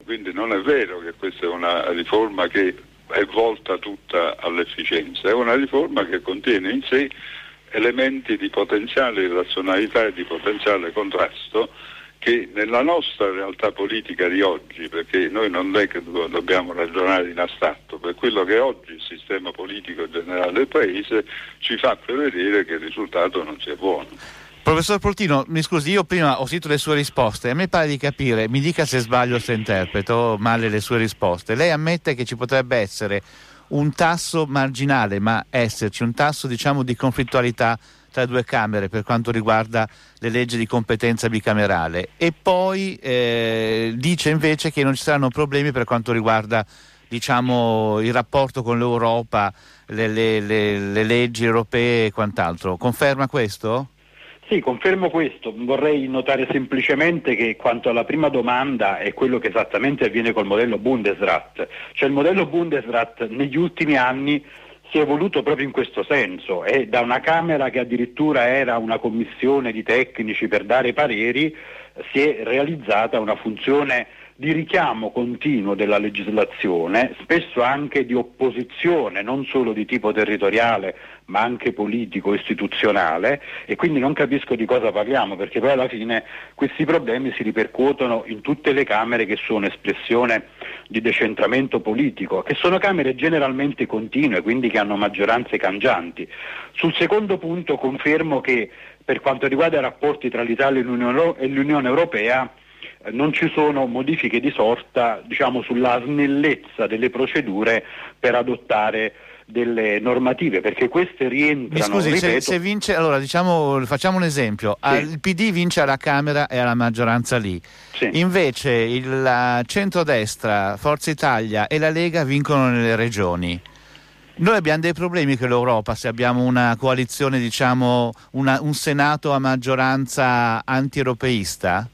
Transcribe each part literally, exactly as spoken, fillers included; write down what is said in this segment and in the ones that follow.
quindi non è vero che questa è una riforma che è volta tutta all'efficienza, è una riforma che contiene in sé elementi di potenziale irrazionalità e di potenziale contrasto che nella nostra realtà politica di oggi, perché noi non è che do- dobbiamo ragionare in astratto, per quello che oggi il sistema politico generale del Paese ci fa prevedere che il risultato non sia buono. Professor Poltino, mi scusi, io prima ho sentito le sue risposte, a me pare di capire, mi dica se sbaglio, se interpreto male le sue risposte. Lei ammette che ci potrebbe essere un tasso marginale, ma esserci un tasso, diciamo, di conflittualità tra due Camere per quanto riguarda le leggi di competenza bicamerale, e poi eh, dice invece che non ci saranno problemi per quanto riguarda, diciamo, il rapporto con l'Europa, le, le, le, le leggi europee e quant'altro. Conferma questo? Sì, confermo questo. Vorrei notare semplicemente che quanto alla prima domanda è quello che esattamente avviene col modello Bundesrat. Cioè il modello Bundesrat negli ultimi anni si è evoluto proprio in questo senso, e da una Camera che addirittura era una commissione di tecnici per dare pareri si è realizzata una funzione di richiamo continuo della legislazione, spesso anche di opposizione, non solo di tipo territoriale ma anche politico, istituzionale, e quindi non capisco di cosa parliamo, perché poi alla fine questi problemi si ripercuotono in tutte le Camere che sono espressione di decentramento politico, che sono Camere generalmente continue, quindi che hanno maggioranze cangianti. Sul secondo punto confermo che per quanto riguarda i rapporti tra l'Italia e l'Unione Europea non ci sono modifiche di sorta, diciamo, sulla snellezza delle procedure per adottare delle normative, perché queste rientrano. Mi scusi, ripeto, se, se vince, allora diciamo, facciamo un esempio, sì. Il P D vince alla Camera e alla maggioranza lì, sì. invece il la centrodestra, Forza Italia e la Lega vincono nelle regioni. Noi abbiamo dei problemi con l'Europa se abbiamo una coalizione, diciamo, una, un Senato a maggioranza anti-europeista?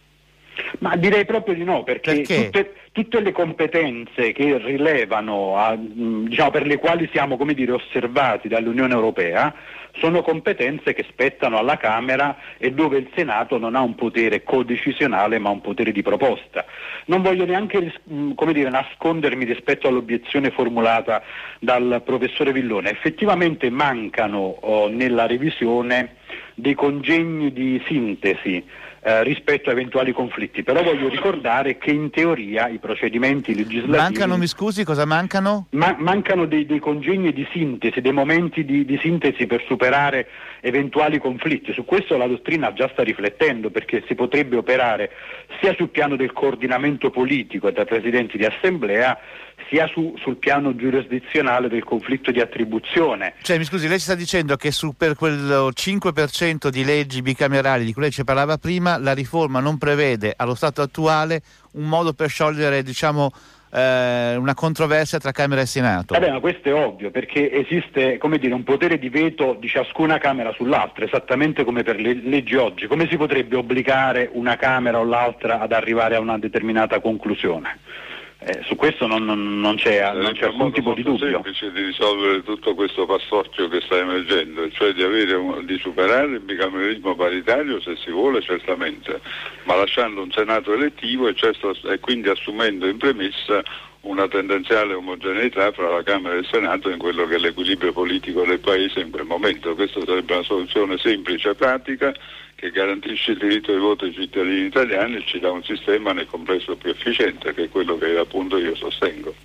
Ma direi proprio di no, perché, perché? Tutte, tutte le competenze che rilevano, a, diciamo, per le quali siamo, come dire, osservati dall'Unione Europea, sono competenze che spettano alla Camera e dove il Senato non ha un potere codecisionale ma un potere di proposta. Non voglio neanche, come dire, nascondermi rispetto all'obiezione formulata dal professore Villone. Effettivamente mancano oh, nella revisione dei congegni di sintesi Eh, rispetto a eventuali conflitti, però voglio ricordare che in teoria i procedimenti legislativi mancano, mi scusi, cosa mancano? Ma- mancano dei, dei congegni di sintesi, dei momenti di, di sintesi per superare eventuali conflitti. Su questo la dottrina già sta riflettendo, perché si potrebbe operare sia sul piano del coordinamento politico tra presidenti di assemblea, sia su, sul piano giurisdizionale del conflitto di attribuzione. Cioè, mi scusi, lei ci sta dicendo che su per quel cinque per cento di leggi bicamerali di cui lei ci parlava prima, la riforma non prevede allo stato attuale un modo per sciogliere, diciamo, eh, una controversia tra Camera e Senato? Vabbè, ma questo è ovvio, perché esiste, come dire, un potere di veto di ciascuna Camera sull'altra, esattamente come per le leggi oggi. Come si potrebbe obbligare una Camera o l'altra ad arrivare a una determinata conclusione? Eh, su questo non, non, non c'è, non c'è alcun tipo di dubbio. È semplice di risolvere tutto questo pastorchio che sta emergendo, cioè di, avere un, di superare il bicameralismo paritario, se si vuole, certamente, ma lasciando un Senato elettivo e, certo, e quindi assumendo in premessa una tendenziale omogeneità fra la Camera e il Senato in quello che è l'equilibrio politico del Paese in quel momento. Questa sarebbe una soluzione semplice e pratica che garantisce il diritto di voto ai cittadini italiani e ci dà un sistema nel complesso più efficiente, che è quello che appunto io sostengo.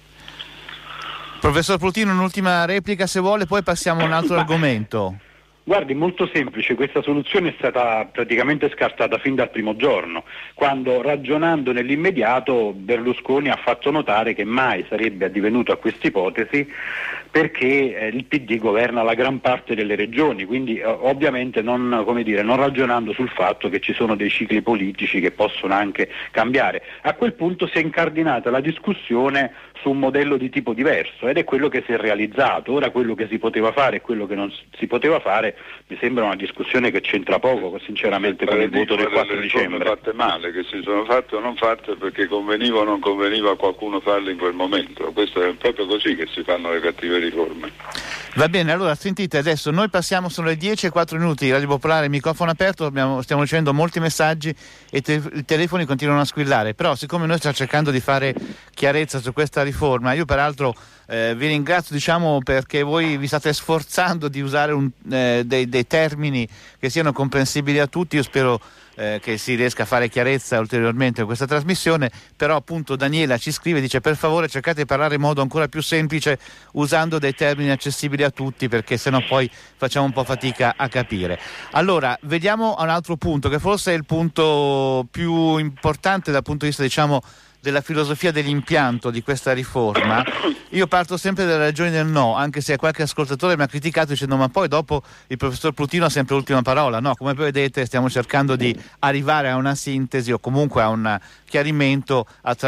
Professor Poltino, un'ultima replica se vuole, poi passiamo a un altro argomento. Guardi, molto semplice, questa soluzione è stata praticamente scartata fin dal primo giorno, quando, ragionando nell'immediato, Berlusconi ha fatto notare che mai sarebbe addivenuto a questa ipotesi, perché eh, il P D governa la gran parte delle regioni, quindi eh, ovviamente non, come dire, non ragionando sul fatto che ci sono dei cicli politici che possono anche cambiare. A quel punto si è incardinata la discussione su un modello di tipo diverso, ed è quello che si è realizzato. Ora quello che si poteva fare e quello che non si poteva fare mi sembra una discussione che c'entra poco sinceramente con il voto del quattro dicembre. Fatte male, che si sono fatte o non fatte perché conveniva o non conveniva a qualcuno farle in quel momento. Questo è proprio così che si fanno le cattive riforme. Va bene, allora sentite, adesso noi passiamo, sono le dieci e quattro minuti, Radio Popolare, microfono aperto, abbiamo, stiamo ricevendo molti messaggi e te, i telefoni continuano a squillare, però siccome noi stiamo cercando di fare chiarezza su questa riforma, io peraltro eh, vi ringrazio, diciamo, perché voi vi state sforzando di usare un, eh, dei, dei termini che siano comprensibili a tutti. Io spero eh, che si riesca a fare chiarezza ulteriormente in questa trasmissione, però appunto Daniela ci scrive, dice: per favore cercate di parlare in modo ancora più semplice usando dei termini accessibili a tutti, perché sennò poi facciamo un po' fatica a capire. Allora, vediamo un altro punto che forse è il punto più importante dal punto di vista, diciamo, della filosofia dell'impianto di questa riforma. Io parto sempre dalle ragioni del no, anche se qualche ascoltatore mi ha criticato dicendo: ma poi dopo il professor Plutino ha sempre l'ultima parola. No, come vedete stiamo cercando di arrivare a una sintesi o comunque a un chiarimento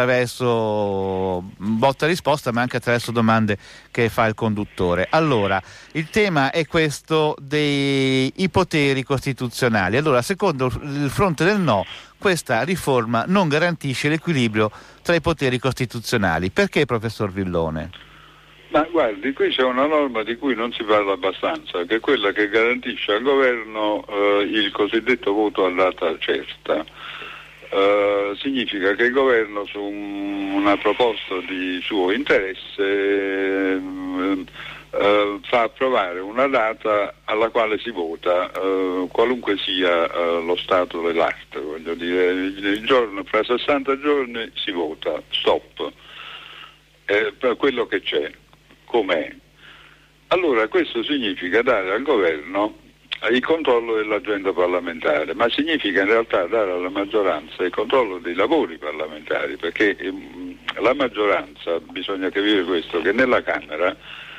attraverso botta e risposta, ma anche attraverso domande che fa il conduttore. Allora, il tema è questo dei poteri costituzionali. Allora, secondo il fronte del no, questa riforma non garantisce l'equilibrio tra i poteri costituzionali. Perché, professor Villone? Ma guardi, qui c'è una norma di cui non si parla abbastanza, che è quella che garantisce al governo eh, il cosiddetto voto a data certa. Eh, significa che il governo su un, una proposta di suo interesse eh, Uh, fa approvare una data alla quale si vota, uh, qualunque sia uh, lo stato dell'arte, voglio dire, il, il giorno, fra sessanta giorni si vota, stop, eh, per quello che c'è, com'è. Allora questo significa dare al governo il controllo dell'agenda parlamentare, ma significa in realtà dare alla maggioranza il controllo dei lavori parlamentari, perché um, la maggioranza, bisogna capire questo, che nella Camera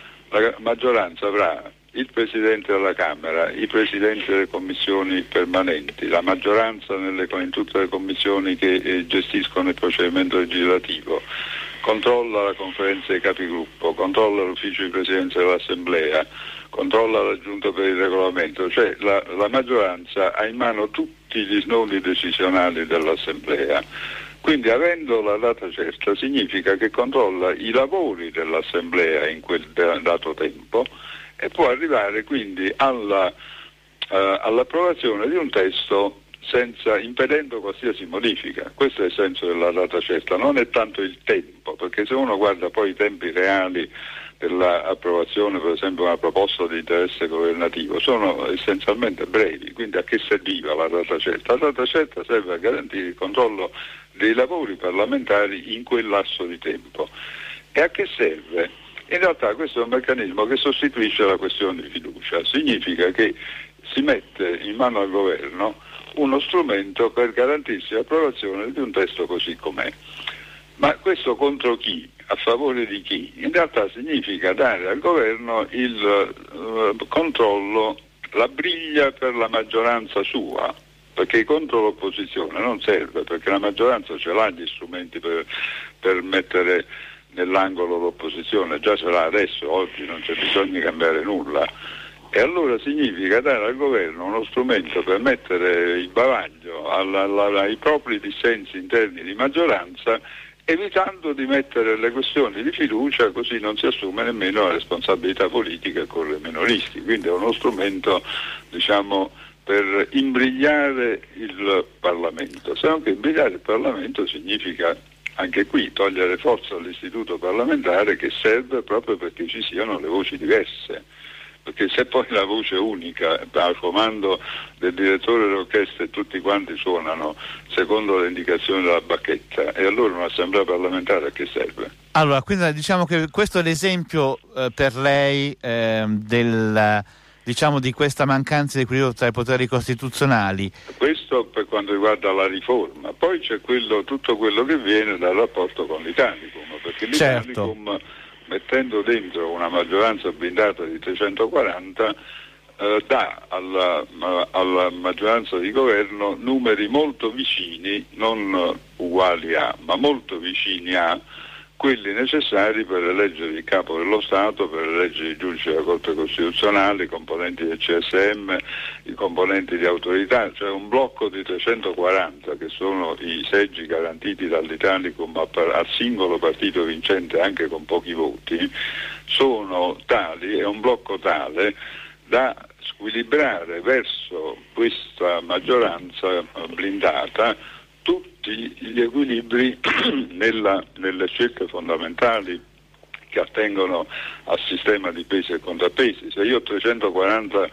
la maggioranza avrà il Presidente della Camera, i Presidenti delle commissioni permanenti, la maggioranza nelle, in tutte le commissioni che eh, gestiscono il procedimento legislativo, controlla la conferenza dei capigruppo, controlla l'ufficio di presidenza dell'Assemblea, controlla la Giunta per il regolamento, cioè la, la maggioranza ha in mano tutti gli snodi decisionali dell'Assemblea. Quindi avendo la data certa significa che controlla i lavori dell'Assemblea in quel dato tempo e può arrivare quindi alla, uh, all'approvazione di un testo senza, impedendo qualsiasi modifica. Questo è il senso della data certa, non è tanto il tempo, perché se uno guarda poi i tempi reali dell'approvazione, per esempio una proposta di interesse governativo, sono essenzialmente brevi, quindi a che serviva la data certa? La data certa serve a garantire il controllo dei lavori parlamentari in quel lasso di tempo. E a che serve? In realtà questo è un meccanismo che sostituisce la questione di fiducia, significa che si mette in mano al governo uno strumento per garantirsi l'approvazione di un testo così com'è. Ma questo contro chi? A favore di chi? In realtà significa dare al governo il uh, controllo, la briglia per la maggioranza sua, perché contro l'opposizione non serve, perché la maggioranza ce l'ha gli strumenti per, per mettere nell'angolo l'opposizione, già ce l'ha adesso, oggi non c'è bisogno di cambiare nulla. E allora significa dare al governo uno strumento per mettere il bavaglio alla, alla, ai propri dissensi interni di maggioranza, evitando di mettere le questioni di fiducia, così non si assume nemmeno la responsabilità politica con i meno rischi. Quindi è uno strumento, diciamo, per imbrigliare il Parlamento. Se non che imbrigliare il Parlamento significa anche qui togliere forza all'istituto parlamentare, che serve proprio perché ci siano le voci diverse. Perché se poi la voce unica al comando del direttore dell'orchestra e tutti quanti suonano secondo le indicazioni della bacchetta, e allora un'assemblea parlamentare a che serve? Allora, quindi diciamo che questo è l'esempio eh, per lei eh, del, diciamo, di questa mancanza di equilibrio tra i poteri costituzionali. Questo per quanto riguarda la riforma. Poi c'è quello, tutto quello che viene dal rapporto con l'Italicum, perché l'Italicum, certo, mettendo dentro una maggioranza blindata di trecentoquaranta, eh, dà alla, alla maggioranza di governo numeri molto vicini, non uguali a, ma molto vicini a quelli necessari per eleggere il capo dello Stato, per eleggere i giudici della Corte Costituzionale, i componenti del C S M, i componenti di autorità, cioè un blocco di trecentoquaranta che sono i seggi garantiti dall'Italicum al singolo partito vincente anche con pochi voti, sono tali, è un blocco tale da squilibrare verso questa maggioranza blindata tutti gli equilibri nella, nelle scelte fondamentali che attengono al sistema di pesi e contrappesi. Se io ho trecentoquaranta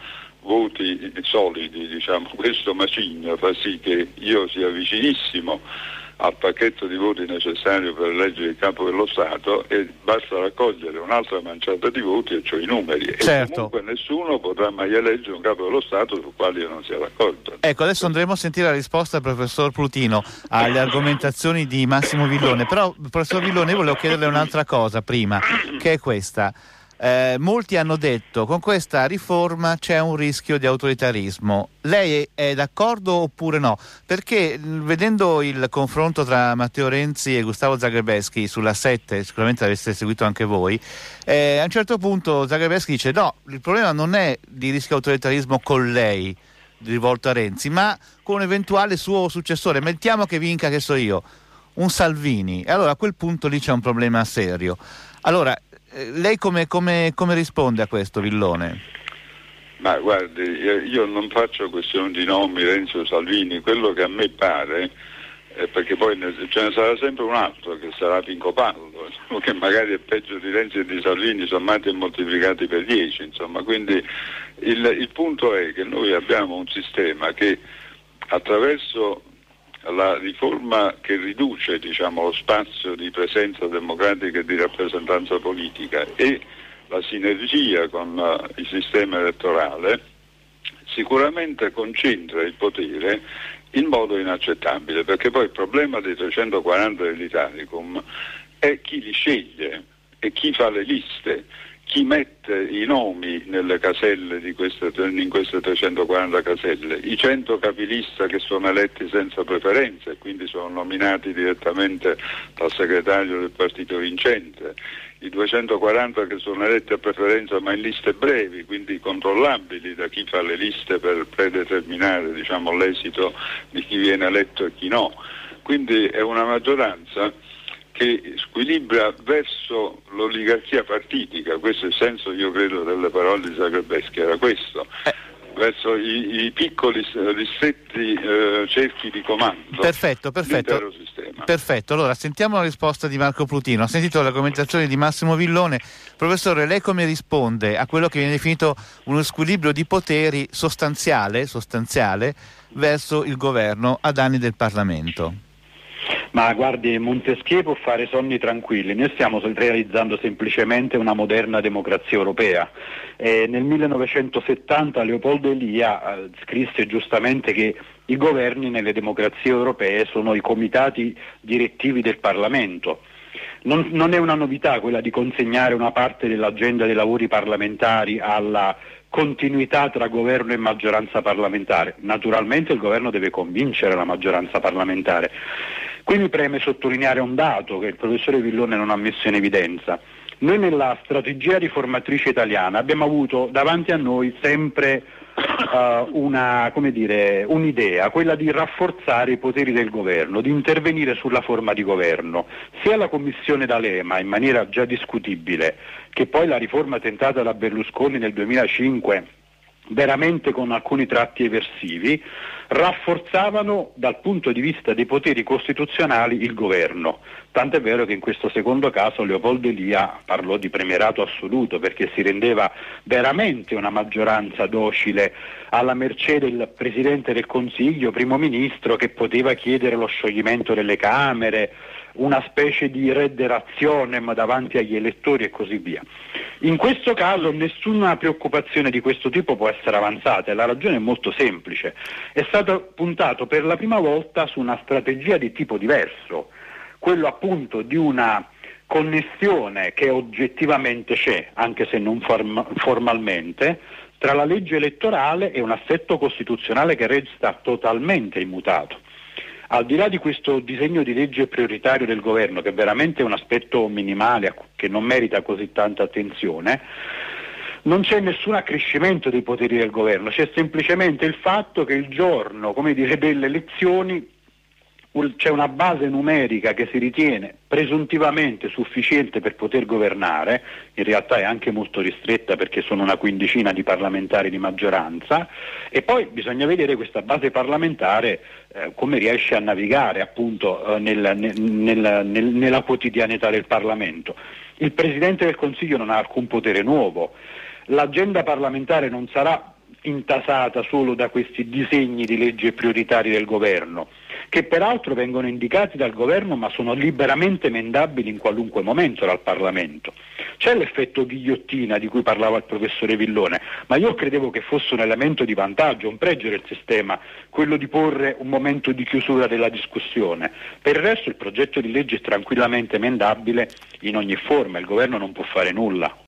voti solidi, diciamo, questo macigno fa sì che io sia vicinissimo al pacchetto di voti necessario per eleggere il capo dello Stato e basta raccogliere un'altra manciata di voti e cioè i numeri. Certo. E comunque nessuno potrà mai eleggere un capo dello Stato sul quale io non sia d'accordo. Ecco, adesso andremo a sentire la risposta del professor Plutino alle argomentazioni di Massimo Villone, però professor Villone volevo chiederle un'altra cosa prima, che è questa. Eh, molti hanno detto con questa riforma c'è un rischio di autoritarismo. Lei è, è d'accordo oppure no? Perché vedendo il confronto tra Matteo Renzi e Gustavo Zagrebelsky sulla sette, sicuramente l'avete seguito anche voi, eh, a un certo punto Zagrebelsky dice no, il problema non è di rischio autoritarismo con lei rivolto a Renzi, ma con un eventuale suo successore. Mettiamo che vinca, che so io, un Salvini, e allora a quel punto lì c'è un problema serio. Allora lei come, come, come risponde a questo, Villone? Ma guardi, io non faccio questione di nomi, Renzi o Salvini, quello che a me pare, eh, perché poi ce ne sarà sempre un altro che sarà Pinco Pallo, che magari è peggio di Renzi e di Salvini sommati e moltiplicati per dieci, insomma, quindi il, il punto è che noi abbiamo un sistema che attraverso la riforma che riduce, diciamo, lo spazio di presenza democratica e di rappresentanza politica e la sinergia con uh, il sistema elettorale sicuramente concentra il potere in modo inaccettabile, perché poi il problema dei trecentoquaranta dell'Italicum è chi li sceglie e chi fa le liste, chi mette i nomi nelle caselle di queste, in queste trecentoquaranta caselle, i cento capilista che sono eletti senza preferenze e quindi sono nominati direttamente dal segretario del partito vincente, i duecentoquaranta che sono eletti a preferenza ma in liste brevi, quindi controllabili da chi fa le liste per predeterminare, diciamo, l'esito di chi viene eletto e chi no. Quindi è una maggioranza che squilibra verso l'oligarchia partitica, questo è il senso, io credo, delle parole di Zagrebelsky, era questo, eh. verso i, i piccoli ristretti eh, cerchi di comando. Perfetto, perfetto. Sistema. Perfetto, allora sentiamo la risposta di Marco Plutino. Ha sentito le argomentazioni di Massimo Villone. Professore, lei come risponde a quello che viene definito uno squilibrio di poteri sostanziale, sostanziale verso il governo a danni del Parlamento? Ma guardi, Montesquieu può fare sonni tranquilli, noi stiamo realizzando semplicemente una moderna democrazia europea. Eh, nel millenovecentosettanta Leopoldo Elia eh, scrisse giustamente che i governi nelle democrazie europee sono i comitati direttivi del Parlamento. Non, non è una novità quella di consegnare una parte dell'agenda dei lavori parlamentari alla continuità tra governo e maggioranza parlamentare. Naturalmente il governo deve convincere la maggioranza parlamentare. Qui mi preme sottolineare un dato che il professore Villone non ha messo in evidenza. Noi nella strategia riformatrice italiana abbiamo avuto davanti a noi sempre uh, una, come dire, un'idea, quella di rafforzare i poteri del governo, di intervenire sulla forma di governo, sia la commissione D'Alema in maniera già discutibile, che poi la riforma tentata da Berlusconi nel duemilacinque veramente con alcuni tratti eversivi, rafforzavano dal punto di vista dei poteri costituzionali il governo. Tant'è vero che in questo secondo caso Leopoldo Elia parlò di premierato assoluto, perché si rendeva veramente una maggioranza docile alla mercé del Presidente del Consiglio, Primo Ministro, che poteva chiedere lo scioglimento delle Camere, una specie di redde razionem davanti agli elettori e così via. In questo caso nessuna preoccupazione di questo tipo può essere avanzata e la ragione è molto semplice. È stato puntato per la prima volta su una strategia di tipo diverso, quello appunto di una connessione che oggettivamente c'è, anche se non form- formalmente, tra la legge elettorale e un assetto costituzionale che resta totalmente immutato. Al di là di questo disegno di legge prioritario del governo, che veramente è un aspetto minimale che non merita così tanta attenzione, non c'è nessun accrescimento dei poteri del governo, c'è semplicemente il fatto che il giorno, come dire, delle elezioni c'è una base numerica che si ritiene presuntivamente sufficiente per poter governare, in realtà è anche molto ristretta perché sono una quindicina di parlamentari di maggioranza, e poi bisogna vedere questa base parlamentare eh, come riesce a navigare appunto eh, nel, nel, nel, nel, nella quotidianità del Parlamento. Il Presidente del Consiglio non ha alcun potere nuovo, l'agenda parlamentare non sarà intasata solo da questi disegni di legge prioritari del governo, che peraltro vengono indicati dal governo ma sono liberamente emendabili in qualunque momento dal Parlamento. C'è l'effetto ghigliottina di cui parlava il professore Villone, ma io credevo che fosse un elemento di vantaggio, un pregio del sistema, quello di porre un momento di chiusura della discussione. Per il resto il progetto di legge è tranquillamente emendabile in ogni forma, il governo non può fare nulla.